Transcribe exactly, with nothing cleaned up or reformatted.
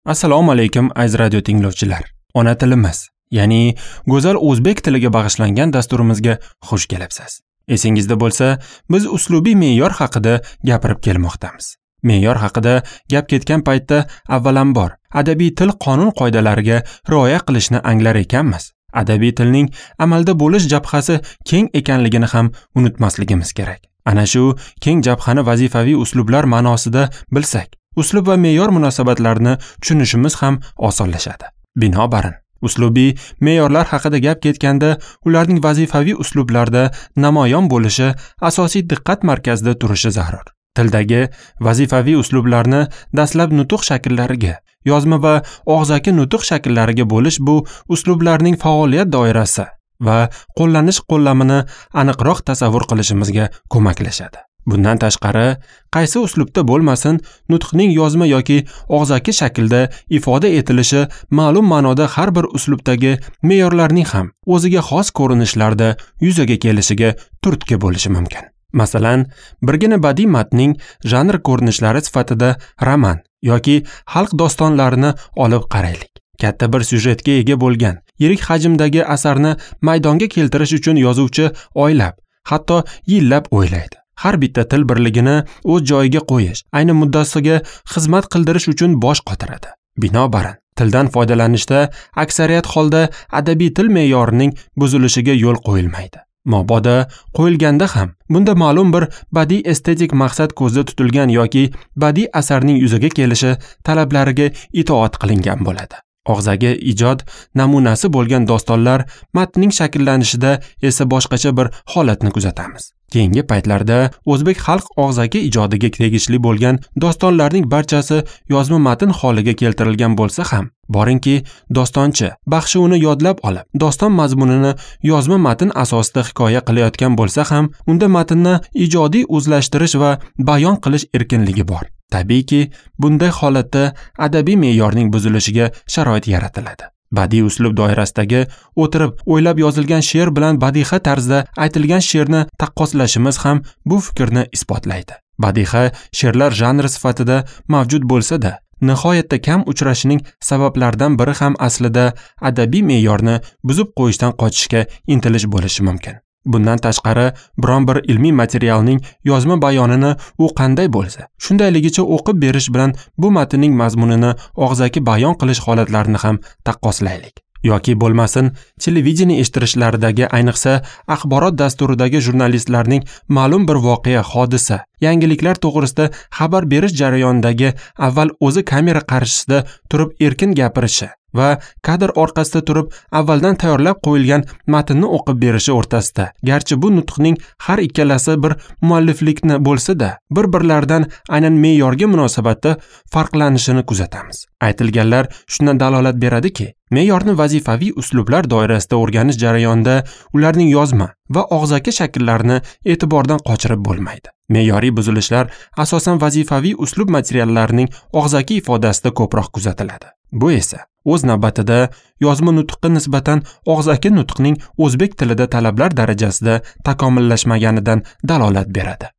Assalomu alaykum aziz radio tinglovchilar. Ona tilimiz, ya'ni go'zal o'zbek tiliga bag'ishlangan dasturimizga xush kelibsiz. Esingizda bo'lsa, biz uslubiy me'yor haqida gapirib kelmoqdamiz. Me'yor haqida gap ketgan paytda avvalambor adabiy til qonun-qoidalariga rioya qilishni anglar ekanmiz. Adabiy tilning amalda bo'lish jabhasi keng ekanligini ham unutmasligimiz kerak. Ana shu keng jabhani vazifaviy uslublar ma'nosida bilsak, uslub va me'yor munosabatlarini tushunishimiz ham osonlashadi. Binobarin, uslubiy me'yorlar haqida gap ketganda, ularning vazifaviy uslublarda namoyon bo'lishi asosiy diqqat markazida turishi zarur. Tildagi vazifaviy uslublarni dastlab nutq shakllariga, yozma va og'zaki nutq shakllariga bo'lish bu uslublarning faoliyat doirasi va qo'llanish qo'llamini aniqroq tasavvur qilishimizga ko'maklashadi. Bundan tashqari, qaysi uslubda bo'lmasin, nutqning yozma yoki og'zaki shaklda ifoda etilishi ma'lum ma'noda har bir uslubdagi me'yorlarning ham o'ziga xos ko'rinishlarda yuzaga kelishiga turtki bo'lishi mumkin. Masalan, birgina badiiy matnning janr ko'rinishlari sifatida roman yoki xalq dostonlarini olib qaraylik. Katta bir syujetga ega bo'lgan, yirik hajmdagi asarni maydonga keltirish uchun yozuvchi oylab, hatto yillab o'ylaydi. Har bitta til birligini o'z joyiga qo'yish, ayni muddasiga xizmat qildirish uchun bosh qotiradi. Binobarin, tildan foydalanishda aksariyat holda adabiy til me'yorining buzilishiga yo'l qo'yilmaydi. Mabodo qo'yilganda ham bunda ma'lum bir badiiy estetik maqsad ko'zda tutilgan yoki badiiy asarning yuzaga kelishi talablariga itoat qilingan bo'ladi. Og'zaki ijod namunasi bo'lgan dostonlar matnning shakllanishida esa boshqacha bir holatni kuzatamiz. Keyingi paytlarda o'zbek xalq og'zaki ijodiga tegishli bo'lgan dostonlarning barchasi yozma matn holiga keltirilgan bo'lsa ham, borinki dostonchi baxshi uni yodlab olib, doston mazmunini yozma matn asosida hikoya qilayotgan bo'lsa ham, unda matnni ijodiy o'zlashtirish va bayon qilish erkinligi bor. Tabiiyki, bunday holatda adabiy me'yorning buzilishiga sharoit yaratiladi. Badiiy uslub doirasidagi o'tirib o'ylab yozilgan she'r bilan badiiy tarzda aytilgan she'rni taqqoslashimiz ham bu fikrni isbotlaydi. Badiiy she'rlar janri sifatida mavjud bo'lsa-da, nihoyatda kam uchrashining sabablaridan biri ham aslida adabiy me'yorni buzib qo'yishdan qochishga intilish bo'lishi mumkin. Bundan tashqari, biron bir ilmiy materialning yozma bayonini u qanday bo'lsa, shundayligicha o'qib berish bilan bu matnning mazmunini og'zaki bayon qilish holatlarini ham taqqoslaylik. Yoki bo'lmasin, televideniya eshittirishlaridagi, ayniqsa axborot dasturidagi jurnalistlarning ma'lum bir voqea, hodisa, yangiliklar to'g'risida xabar berish jarayonidagi avval o'zi kamera qarshisida turib erkin gapirishi va kadr orqasida turib avvaldan tayyorlab qo'yilgan matnni o'qib berishi o'rtasida, garchi bu nutqning har ikkalasi bir mualliflikni bo'lsa-da, bir-birlaridan aynan me'yorga munosabatda farqlanishini kuzatamiz. Aytilganlar shundan dalolat beradiki, me'yorni vazifaviy uslublar doirasida o'rganish jarayonida ularning yozma va og'zaki shakllarini e'tibordan qochirib bo'lmaydi. Me'yoriy buzilishlar asosan vazifaviy uslub materiallarining og'zaki ifodasida ko'proq kuzatiladi. Bu esa o'z navbatida yozma nutqqa nisbatan og'zaki nutqning o'zbek tilida talablar darajasida takomillashmaganidan dalolat beradi.